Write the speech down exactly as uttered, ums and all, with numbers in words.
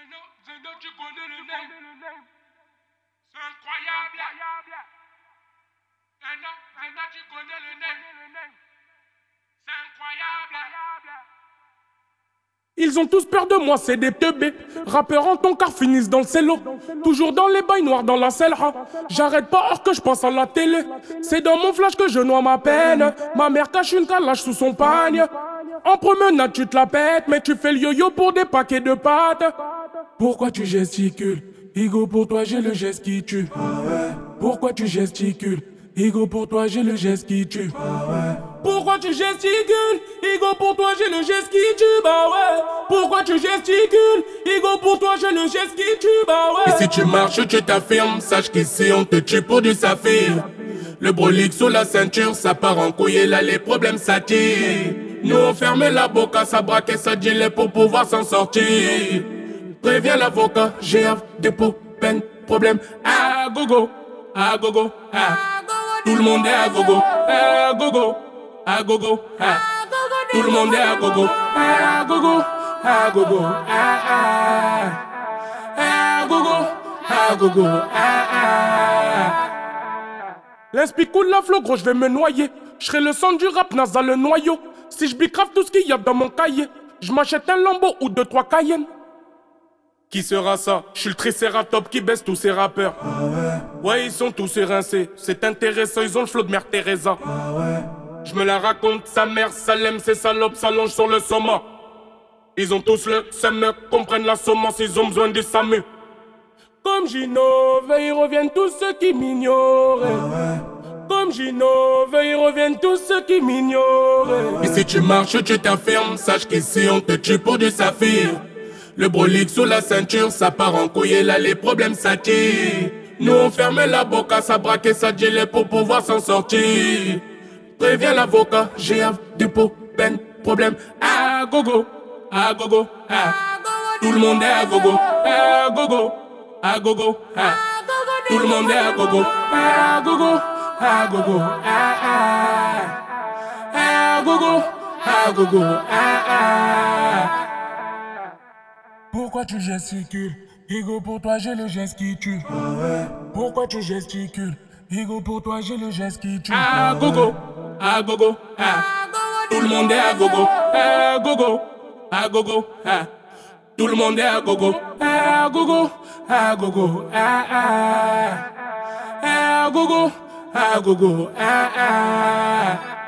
Zeno, Zeno, tu connais le name. C'est incroyable. Zeno, Zeno, tu connais le name. C'est incroyable. Ils ont tous peur de moi, c'est des teubés. Rappeurs en ton car finissent dans le cello. Toujours dans les bails noirs dans la selle. J'arrête pas hors que je pense à la télé. C'est dans mon flash que je noie ma peine. Ma mère cache une calage sous son pagne. En promenade tu te la pètes, mais tu fais le yo-yo pour des paquets de pâtes. Pourquoi tu gesticules? Higo, pour toi j'ai le geste qui tue. Pourquoi tu gesticules? Higo, pour toi j'ai le geste qui tue. Pourquoi tu gesticules? Higo, pour toi j'ai le geste qui tue. Bah ouais. Pourquoi tu gesticules? Higo, pour toi j'ai le geste qui tue. Bah ouais. Et si tu marches, tu t'affirmes. Sache qu'ici on te tue pour du saphir. Le brolique sous la ceinture, ça part en couille et là les problèmes s'attirent. Nous on ferme la boca, ça braque et ça gilet pour pouvoir s'en sortir. Préviens l'avocat, G F, dépôt, peine, problème. Ah gogo, ah gogo, ah. Tout le monde est à gogo, ah gogo, ah gogo, ah. Tout le monde est à gogo, ah gogo, ah gogo, ah ah. Ah gogo, ah gogo, ah ah. L'inspi coule la flot, gros, je vais me noyer. Je serai le sang du rap, NASA le noyau. Si je bicrave tout ce qu'il y a dans mon cahier, je m'achète un Lambo ou deux, trois Cayenne. Qui sera ça? Je suis le tricératop qui baisse tous ces rappeurs. Ah ouais. Ouais, ils sont tous érincés. C'est intéressant, ils ont le flow de Mère Teresa. Ah ouais. Je me la raconte, sa mère, Salem, ses salopes s'allongent sur le sommet. Ils ont tous le seum, comprennent la semence, ils ont besoin du SAMU. Comme j'innove, ils reviennent tous ceux qui m'ignoraient. Ah ouais. Comme j'innove, ils reviennent tous ceux qui m'ignoraient. Et si tu marches, tu t'affirmes. Sache qu'ici on te tue pour du saphir. Le brolique sous la ceinture, ça part en couille et là les problèmes s'attirent. Nous on ferme la boca, ça braque et ça gilet pour pouvoir s'en sortir. Préviens l'avocat, G F, dépôt, peine, problème. Ah gogo, ah gogo, ah. Tout le monde est à gogo, ah gogo, ah gogo, ah. Tout le monde est à gogo, ah gogo, ah gogo, ah ah. Ah gogo, ah gogo, ah ah. Pourquoi tu gesticules? Higo, pour toi j'ai le geste qui tue. Ah ouais. Pourquoi tu gesticules? Higo, pour toi j'ai le geste qui tue. Ah gogo, ah gogo, ah. Tout le monde est à gogo, ah gogo, ah gogo, ah. Tout le monde est à gogo, ah gogo, ah gogo, ah ah. Ah gogo, ah gogo, ah ah.